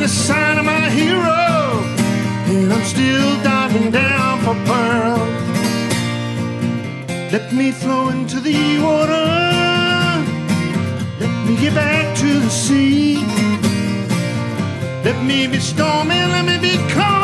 the sign of my hero, and I'm still diving down for pearl. Let me flow into the water, let me get back to the sea. Let me be stormy, let me be calm.